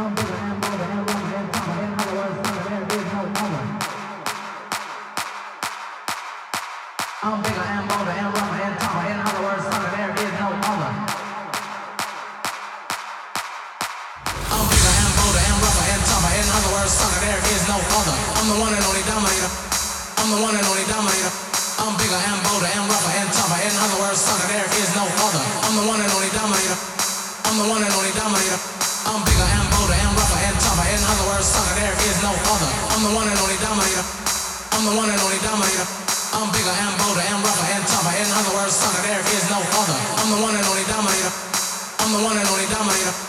I'm bigger and bolder and rougher and tougher. In other words, son, there is no other. I'm bigger and bolder and rougher and tougher. In other words, son, there is no other. I'm the one and only dominator. I'm the one and only dominator. I'm bigger and bolder and rougher and tougher. In other words, son, there is no other. I'm the one and only dominator. I'm the one and only dominator. I'm bigger and bolder and rougher and tougher. In other words, son, there is no other. I'm the one and only dominator. I'm the one and only dominator. I'm bigger and bolder and rougher and tougher. In other words, son, there is no other. I'm the one and only dominator. I'm the one and only dominator.